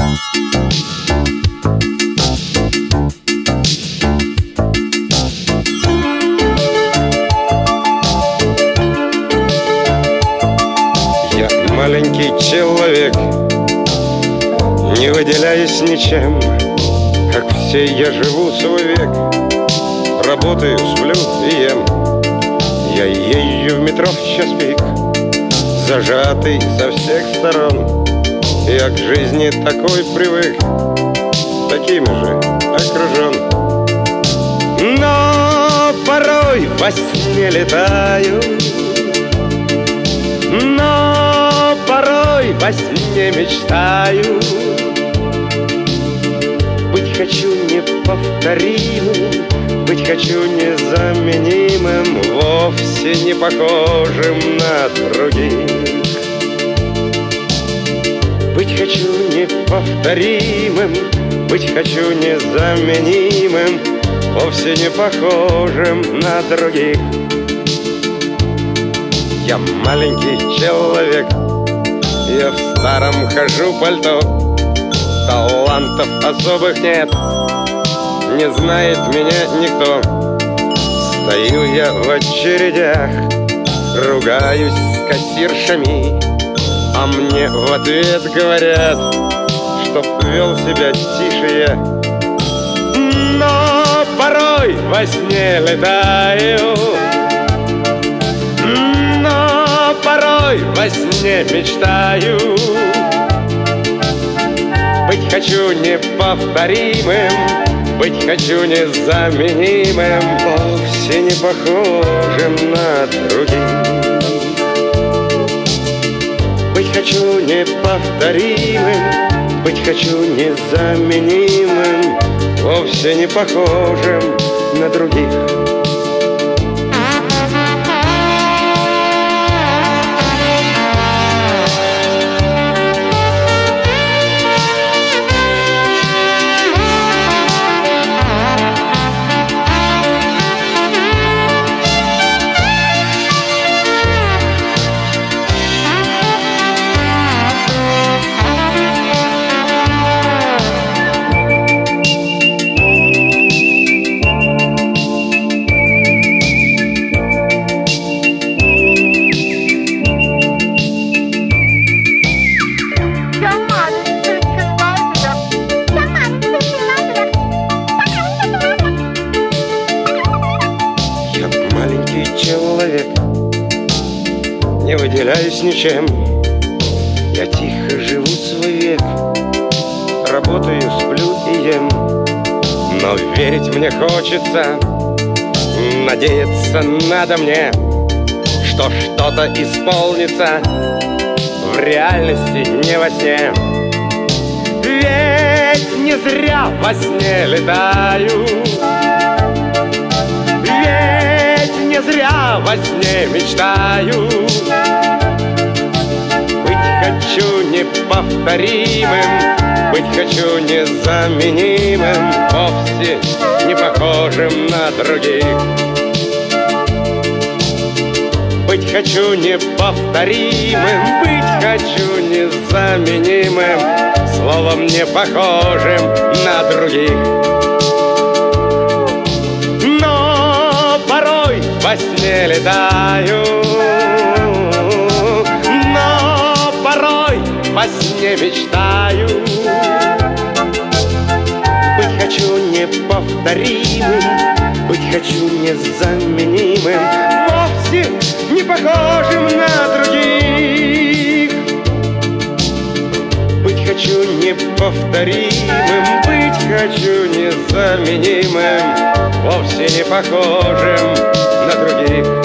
Я маленький человек, не выделяюсь ничем. Как все я живу свой век, работаю, сплю и ем. Я езжу в метро в час пик, зажатый со всех сторон. Я к жизни такой привык, таким же окружен. Но порой во сне летаю, но порой во сне мечтаю. Быть хочу неповторимым, быть хочу незаменимым, вовсе не похожим на других. Быть хочу неповторимым, быть хочу незаменимым, вовсе не похожим на других. Я маленький человек, я в старом хожу пальто. Талантов особых нет, не знает меня никто. Стою я в очередях, ругаюсь с кассиршами, а мне в ответ говорят, чтоб вел себя тише я. Но порой во сне летаю, но порой во сне мечтаю. Быть хочу неповторимым, быть хочу незаменимым, вовсе не похожим на других. Быть хочу неповторимым, быть хочу незаменимым, вовсе не похожим на других. Человек, не выделяюсь ничем. Я тихо живу свой век, работаю, сплю и ем. Но верить мне хочется, надеяться надо мне, что что-то исполнится в реальности, не во сне. Ведь не зря во сне летаю, не зря во сне мечтаю. Быть хочу неповторимым, быть хочу незаменимым, вовсе не похожим на других. Быть хочу неповторимым, быть хочу незаменимым, словом не похожим на других. Во сне летаю, но порой во сне мечтаю. Быть хочу неповторимым, быть хочу незаменимым, вовсе не похожим на других. Быть хочу неповторимым, быть хочу незаменимым, вовсе не похожим на других.